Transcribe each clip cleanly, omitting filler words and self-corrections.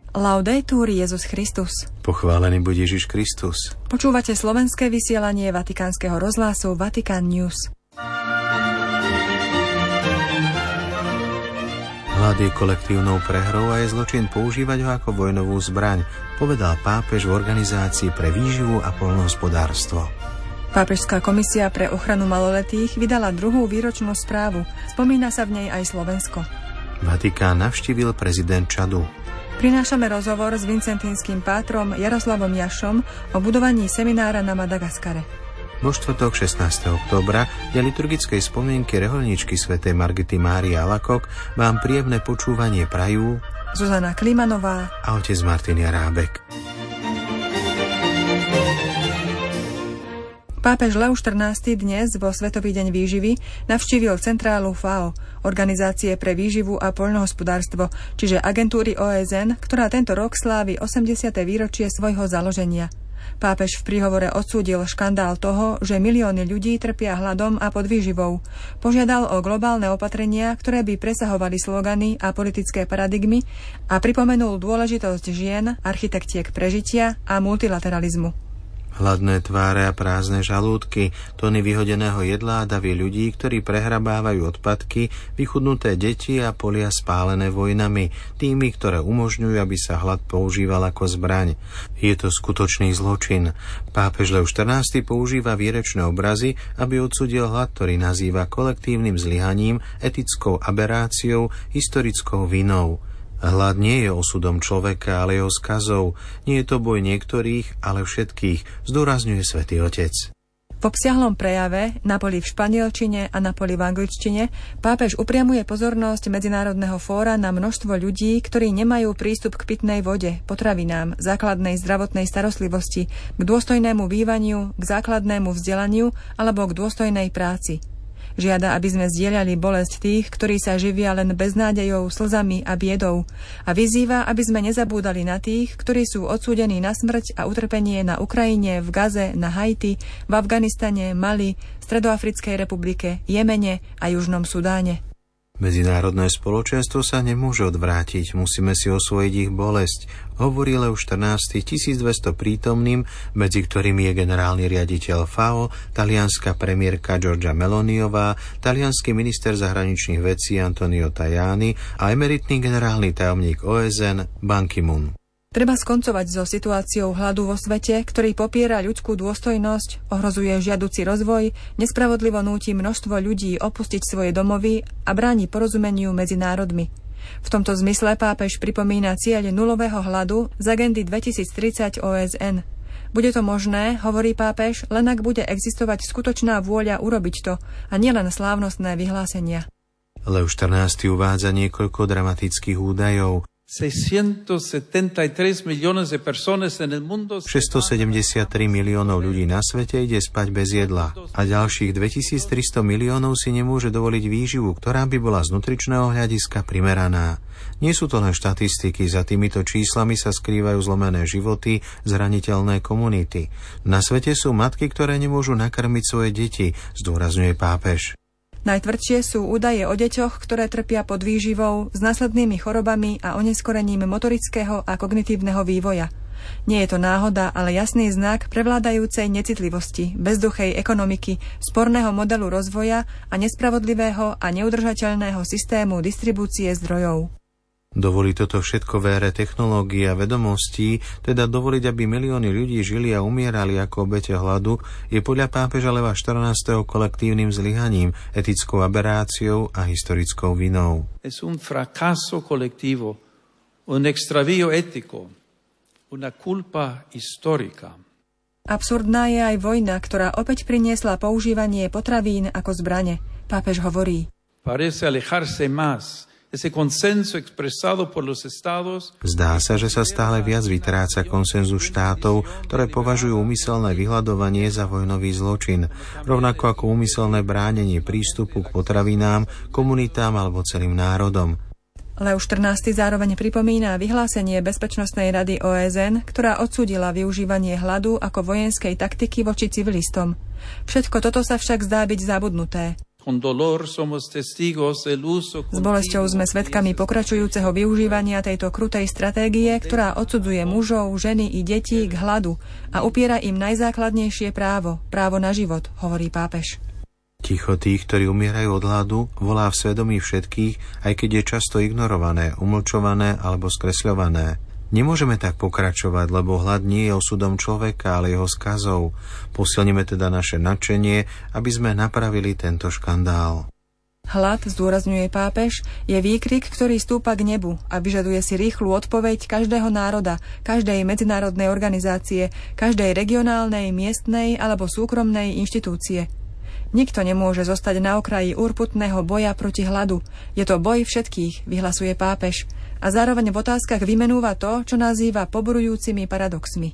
Laudetur Jesus Christus. Pochválený buď Ježiš Kristus. Počúvate slovenské vysielanie Vatikánskeho rozhlasu Vatican News. Hlad je kolektívnou prehrou a je zločin používať ho ako vojnovú zbraň, povedal pápež v Organizácii pre výživu a poľnohospodárstvo. Pápežská komisia pre ochranu maloletých vydala druhú výročnú správu. Spomína sa v nej aj Slovensko. Vatikán navštívil prezident Čadu. Prinášame rozhovor s vincentínskym pátrom Jaroslavom Jašom o budovaní seminára na Madagaskare. Vo štvrtok 16. októbra de liturgickej spomienky reholníčky svätej Margity Márie Alacoque vám príjemné počúvanie prajú Zuzana Klimanová a otec Martin Jarábek. Pápež Leo XIV dnes vo Svetový deň výživy navštívil centrálu FAO, Organizácie pre výživu a poľnohospodárstvo, čiže agentúry OSN, ktorá tento rok slávi 80. výročie svojho založenia. Pápež v príhovore odsúdil škandál toho, že milióny ľudí trpia hladom a podvýživou. Požiadal o globálne opatrenia, ktoré by presahovali slogany a politické paradigmy a pripomenul dôležitosť žien, architektiek prežitia a multilateralizmu. Hladné tváre a prázdne žalúdky, tony vyhodeného jedla a davy ľudí, ktorí prehrabávajú odpadky, vychudnuté deti a polia spálené vojnami, tými, ktoré umožňujú, aby sa hlad používal ako zbraň. Je to skutočný zločin. Pápež Leo XIV používa výrečné obrazy, aby odsúdil hlad, ktorý nazýva kolektívnym zlyhaním, etickou aberáciou, historickou vinou. Hlad nie je osudom človeka, ale jeho skazou. Nie je to boj niektorých, ale všetkých, zdôrazňuje Svätý Otec. V obsiahlom prejave, na poli v španielčine a na poli v angličtine, pápež upriamuje pozornosť Medzinárodného fóra na množstvo ľudí, ktorí nemajú prístup k pitnej vode, potravinám, základnej zdravotnej starostlivosti, k dôstojnému bývaniu, k základnému vzdelaniu alebo k dôstojnej práci. Žiada, aby sme zdieľali bolesť tých, ktorí sa živia len beznádejou, slzami a biedou, a vyzýva, aby sme nezabúdali na tých, ktorí sú odsúdení na smrť a utrpenie na Ukrajine, v Gaze, na Haiti, v Afganistane, Mali, Stredoafrickej republike, Jemene a Južnom Sudáne. Medzinárodné spoločenstvo sa nemôže odvrátiť, musíme si osvojiť ich bolesť, hovorí Leo XIV 1200 prítomným, medzi ktorými je generálny riaditeľ FAO, talianska premiérka Giorgia Meloniová, taliansky minister zahraničných vecí Antonio Tajani a emeritný generálny tajomník OSN Ban Ki-moon. Treba skoncovať so situáciou hladu vo svete, ktorý popiera ľudskú dôstojnosť, ohrozuje žiaduci rozvoj, nespravodlivo núti množstvo ľudí opustiť svoje domovy a bráni porozumeniu medzi národmi. V tomto zmysle pápež pripomína cieľ nulového hladu z agendy 2030 OSN. Bude to možné, hovorí pápež, len ak bude existovať skutočná vôľa urobiť to a nielen slávnostné vyhlásenia. Leo XIV uvádza niekoľko dramatických údajov. 673 miliónov ľudí na svete ide spať bez jedla a ďalších 2300 miliónov si nemôže dovoliť výživu, ktorá by bola z nutričného hľadiska primeraná. Nie sú to len štatistiky, za týmito číslami sa skrývajú zlomené životy, zraniteľné komunity. Na svete sú matky, ktoré nemôžu nakrmiť svoje deti, zdôrazňuje pápež. Najtvrdšie sú údaje o deťoch, ktoré trpia podvýživou, s následnými chorobami a oneskorením motorického a kognitívneho vývoja. Nie je to náhoda, ale jasný znak prevládajúcej necitlivosti, bezduchej ekonomiky, sporného modelu rozvoja a nespravodlivého a neudržateľného systému distribúcie zdrojov. Dovoliť toto všetko v ére technológií a vedomostí, teda dovoliť, aby milióny ľudí žili a umierali ako obete hladu, je podľa pápeža Leva XIV kolektívnym zlyhaním, etickou aberáciou a historickou vinou. Es un fracaso colectivo, un extravío ético, una culpa histórica. Absurdná je aj vojna, ktorá opäť priniesla používanie potravín ako zbrane. Pápež hovorí: Parece alejarse más. Zdá sa, že sa stále viac vytráca konsenzus štátov, ktoré považujú úmyselné vyhladovanie za vojnový zločin, rovnako ako úmyselné bránenie prístupu k potravinám, komunitám alebo celým národom. Leo XIV zároveň pripomína vyhlásenie Bezpečnostnej rady OSN, ktorá odsúdila využívanie hladu ako vojenskej taktiky voči civilistom. Všetko toto sa však zdá byť zabudnuté. S bolesťou sme svedkami pokračujúceho využívania tejto krutej stratégie, ktorá odsudzuje mužov, ženy i deti k hladu a upiera im najzákladnejšie právo na život, hovorí pápež. Ticho tých, ktorí umierajú od hladu, volá v svedomí všetkých, aj keď je často ignorované, umlčované alebo skresľované. Nemôžeme tak pokračovať, lebo hlad nie je osudom človeka, ale jeho skazou. Posilnime teda naše nadšenie, aby sme napravili tento škandál. Hlad, zdôrazňuje pápež, je výkrik, ktorý stúpa k nebu a vyžaduje si rýchlu odpoveď každého národa, každej medzinárodnej organizácie, každej regionálnej, miestnej alebo súkromnej inštitúcie. Nikto nemôže zostať na okraji urputného boja proti hladu. Je to boj všetkých, vyhlasuje pápež. A zároveň v otázkach vymenúva to, čo nazýva poburujúcimi paradoxmi.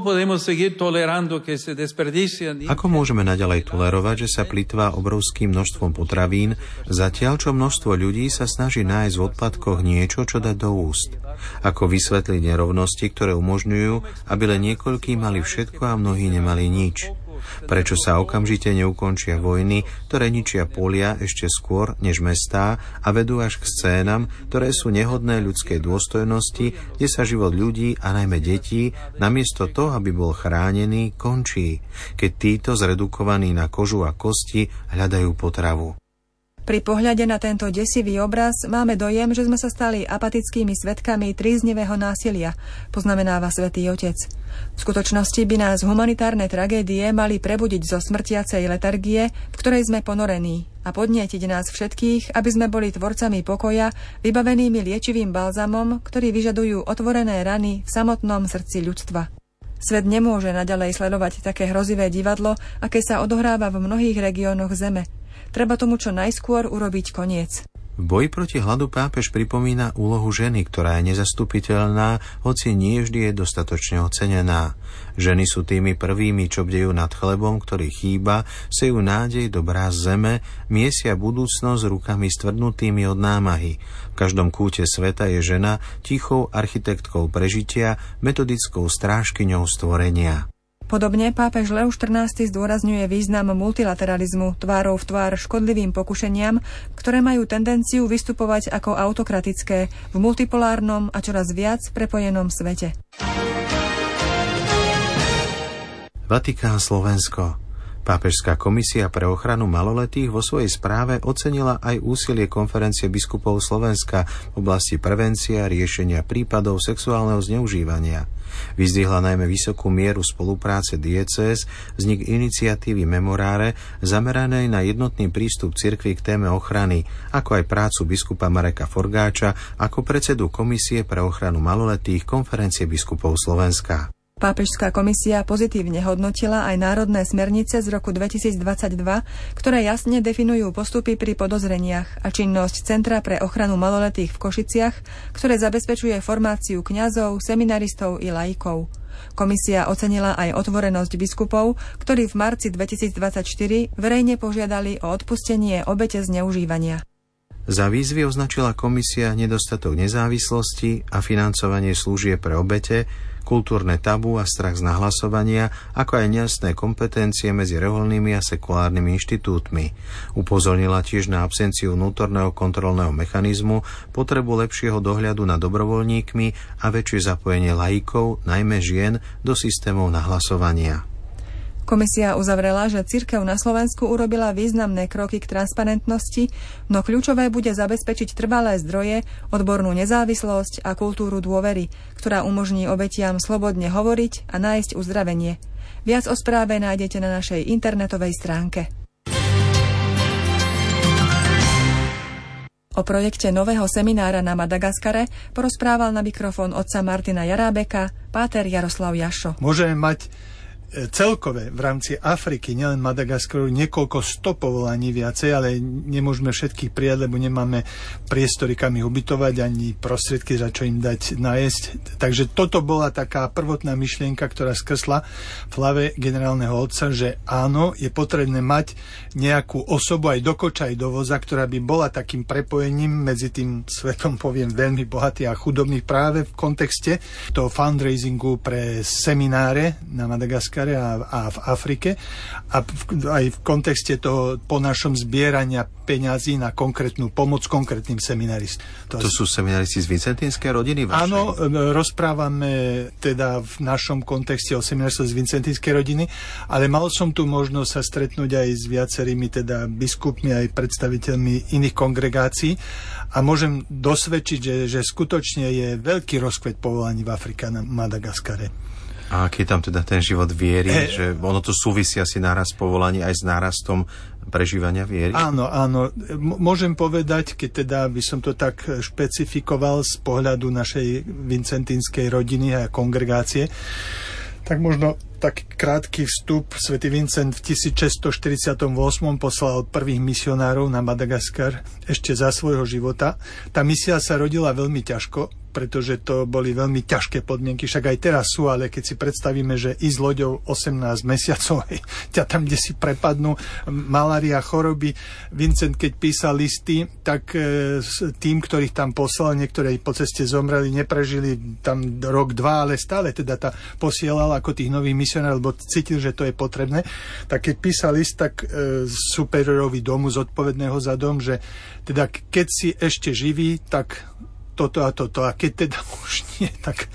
Ako môžeme naďalej tolerovať, že sa plytvá obrovským množstvom potravín, zatiaľ čo množstvo ľudí sa snaží nájsť v odpadkoch niečo, čo dať do úst? Ako vysvetliť nerovnosti, ktoré umožňujú, aby len niekoľkí mali všetko a mnohí nemali nič? Prečo sa okamžite neukončia vojny, ktoré ničia polia ešte skôr než mestá a vedú až k scénam, ktoré sú nehodné ľudskej dôstojnosti, kde sa život ľudí a najmä detí, namiesto toho, aby bol chránený, končí, keď títo zredukovaní na kožu a kosti hľadajú potravu. Pri pohľade na tento desivý obraz máme dojem, že sme sa stali apatickými svedkami tríznivého násilia, poznamenáva Svätý Otec. V skutočnosti by nás humanitárne tragédie mali prebudiť zo smrtiacej letargie, v ktorej sme ponorení, a podnietiť nás všetkých, aby sme boli tvorcami pokoja, vybavenými liečivým balzamom, ktorí vyžadujú otvorené rany v samotnom srdci ľudstva. Svet nemôže naďalej sledovať také hrozivé divadlo, aké sa odohráva v mnohých regiónoch zeme. Treba tomu čo najskôr urobiť koniec. V boji proti hladu pápež pripomína úlohu ženy, ktorá je nezastupiteľná, hoci nie vždy je dostatočne ocenená. Ženy sú tými prvými, čo bdejú nad chlebom, ktorý chýba, sejú nádej do brás zeme, miesia budúcnosť rukami stvrdnutými od námahy. V každom kúte sveta je žena tichou architektkou prežitia, metodickou strážkyňou stvorenia. Podobne pápež Leo XIV zdôrazňuje význam multilateralizmu tvárou v tvár škodlivým pokušeniam, ktoré majú tendenciu vystupovať ako autokratické v multipolárnom a čoraz viac prepojenom svete. Vatikán, Slovensko. Pápežská komisia pre ochranu maloletých vo svojej správe ocenila aj úsilie konferencie biskupov Slovenska v oblasti prevencie a riešenia prípadov sexuálneho zneužívania. Vyzdvihla najmä vysokú mieru spolupráce diecéz, vznik iniciatívy Memoráre zameranej na jednotný prístup cirkvi k téme ochrany, ako aj prácu biskupa Mareka Forgáča ako predsedu Komisie pre ochranu maloletých konferencie biskupov Slovenska. Pápežská komisia pozitívne hodnotila aj národné smernice z roku 2022, ktoré jasne definujú postupy pri podozreniach a činnosť Centra pre ochranu maloletých v Košiciach, ktoré zabezpečuje formáciu kňazov, seminaristov i laikov. Komisia ocenila aj otvorenosť biskupov, ktorí v marci 2024 verejne požiadali o odpustenie obete zneužívania. Za výzvy označila komisia nedostatok nezávislosti a financovanie služieb pre obete, kultúrne tabu a strach z nahlasovania, ako aj nejasné kompetencie medzi reholnými a sekulárnymi inštitútmi. Upozornila tiež na absenciu vnútorného kontrolného mechanizmu, potrebu lepšieho dohľadu nad dobrovoľníkmi a väčšie zapojenie laikov, najmä žien, do systémov nahlasovania. Komisia uzavrela, že cirkev na Slovensku urobila významné kroky k transparentnosti, no kľúčové bude zabezpečiť trvalé zdroje, odbornú nezávislosť a kultúru dôvery, ktorá umožní obetiam slobodne hovoriť a nájsť uzdravenie. Viac o správe nájdete na našej internetovej stránke. O projekte nového seminára na Madagaskare porozprával na mikrofón otca Martina Jarábeka páter Jaroslav Jašo. Môžeme mať celkové v rámci Afriky, nielen Madagaskaru, niekoľko 100 povolaní viacej, ale nemôžeme všetkých prijať, lebo nemáme priestory, kam ich ubytovať, ani prostriedky, za čo im dať najesť. Takže toto bola taká prvotná myšlienka, ktorá skrsla v hlave generálneho otca, že áno, je potrebné mať nejakú osobu aj do koča, aj do voza, ktorá by bola takým prepojením medzi tým svetom, poviem, veľmi bohatý a chudobných práve v kontexte toho fundraisingu pre semináre na Madagaskare, Madagaskare a v Afrike a aj v kontexte toho po našom zbierania peňazí na konkrétnu pomoc konkrétnym seminaristom. To sú seminaristi z Vincentínskej rodiny vašej? Áno, rozprávame teda v našom kontexte o seminaristov z Vincentínskej rodiny, ale mal som tu možnosť sa stretnúť aj s viacerými teda biskupmi, aj predstaviteľmi iných kongregácií a môžem dosvedčiť, že skutočne je veľký rozkvet povolaní v Afrike na Madagaskare. A aký je tam teda ten život viery? Že ono to súvisí asi nárast povolaní aj s nárastom prežívania viery? Áno. Môžem povedať, keď teda by som to tak špecifikoval z pohľadu našej vincentínskej rodiny a kongregácie, tak možno taký krátky vstup. Svätý Vincent v 1648 poslal prvých misionárov na Madagaskar ešte za svojho života. Tá misia sa rodila veľmi ťažko, pretože to boli veľmi ťažké podmienky, však aj teraz sú, ale keď si predstavíme, že ísť loďou 18 mesiacov, ťa tam, kde si prepadnú, malária, choroby. Vincent, keď písal listy, tak tým, ktorých tam poslal, niektorí po ceste zomreli, neprežili tam rok, dva, ale stále teda posielal ako tých nových misionárov, lebo cítil, že to je potrebné. Tak keď písal list, tak superiorovi domu zodpovedného za dom, že teda keď si ešte živý, tak toto a toto. A keď teda už nie, tak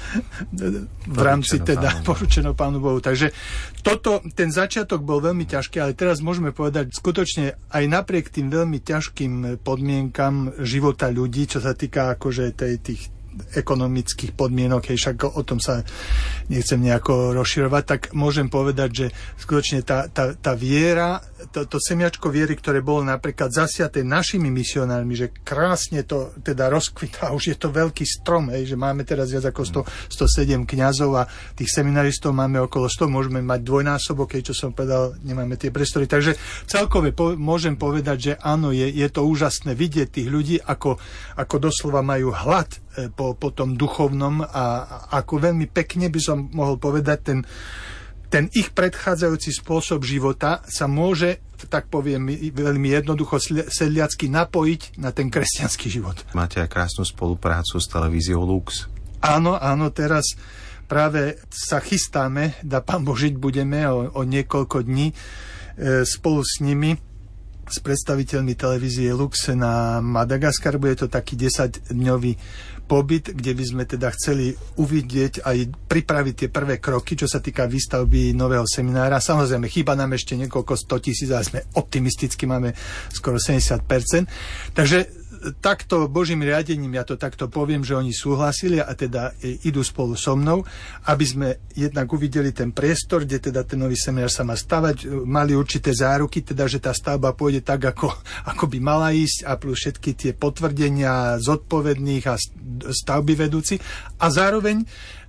v rámci teda poručeno Pánu Bohu. Takže ten začiatok bol veľmi ťažký, ale teraz môžeme povedať, skutočne aj napriek tým veľmi ťažkým podmienkam života ľudí, čo sa týka akože tých ekonomických podmienok, však o tom sa nechcem nejako rozširovať, tak môžem povedať, že skutočne tá viera, to semiačko viery, ktoré bolo napríklad zasiaté našimi misionármi, že krásne to teda rozkvitá, už je to veľký strom, že máme teraz viac ako 107 kňazov a tých seminaristov máme okolo 100, môžeme mať dvojnásobok, čo som povedal, nemáme tie priestory. Takže celkové môžem povedať, že áno, je to úžasné vidieť tých ľudí, ako doslova majú hlad po tom duchovnom a ako veľmi pekne by som mohol povedať, ten ich predchádzajúci spôsob života sa môže, tak poviem veľmi jednoducho sedliacky, napojiť na ten kresťanský život. Máte aj krásnu spoluprácu s televíziou Lux. Áno, teraz práve sa chystáme, Pán Boh, žiť budeme o niekoľko dní spolu s nimi, s predstaviteľmi televízie Lux na Madagaskar. Bude to taký 10-dňový pobyt, kde by sme teda chceli uvidieť aj pripraviť tie prvé kroky, čo sa týka výstavby nového seminára. Samozrejme, chýba nám ešte niekoľko 100 000, ale sme optimisticky, máme skoro 70%. Takže takto Božím riadením, ja to takto poviem, že oni súhlasili a teda idú spolu so mnou, aby sme jednak uvideli ten priestor, kde teda ten nový seminár sa má stavať, mali určité záruky, teda, že tá stavba pôjde tak, ako by mala ísť, a plus všetky tie potvrdenia zodpovedných a stavby vedúci. A zároveň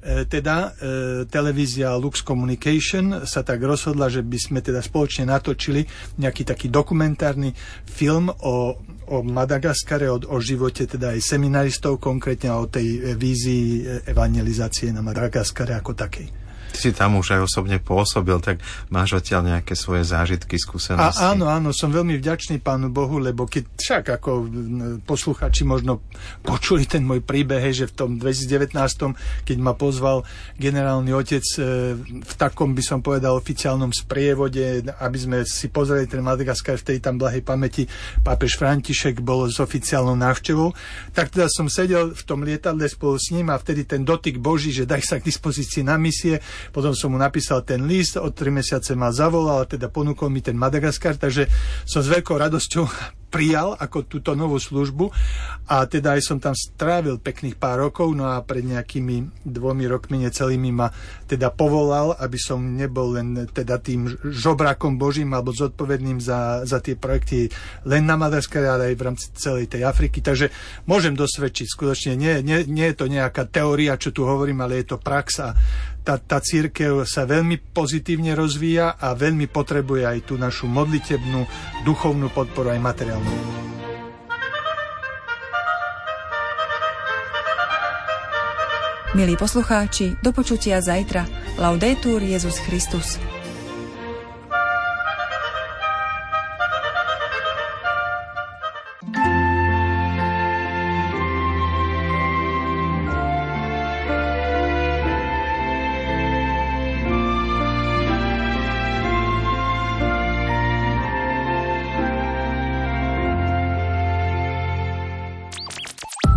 televízia Lux Communication sa tak rozhodla, že by sme teda spoločne natočili nejaký taký dokumentárny film o Madagaskare, o živote teda aj seminaristov, konkrétne o tej vízii evangelizácie na Madagaskare ako takej. Ty si tam už aj osobne pôsobil, tak máš odtiaľ nejaké svoje zážitky, skúsenosti? Áno, som veľmi vďačný Pánu Bohu, lebo keď však ako posluchači možno počuli ten môj príbeh, že v tom 2019, keď ma pozval generálny otec v takom, by som povedal, oficiálnom sprievode, aby sme si pozreli ten Madagaskar, vtedy tam blahej pamäti pápež František bol s oficiálnou návštevou, tak teda som sedel v tom lietadle spolu s ním a vtedy ten dotyk Boží, že daj sa k dispozícii na misie. Potom som mu napísal ten list, o 3 mesiace ma zavolal a teda ponúkol mi ten Madagaskar, takže som s veľkou radosťou prijal ako túto novú službu a teda aj som tam strávil pekných pár rokov, no a pred nejakými 2 rokmi necelými ma teda povolal, aby som nebol len teda tým žobrakom Božím alebo zodpovedným za tie projekty len na Madagaskare, ale aj v rámci celej tej Afriky. Takže môžem dosvedčiť, skutočne nie je to nejaká teória, čo tu hovorím, ale je to prax a tá cirkev sa veľmi pozitívne rozvíja a veľmi potrebuje aj tú našu modlitebnú, duchovnú podporu, aj materiálnu. Milí poslucháči, do počutia zajtra. Laudetur Jesus Christus.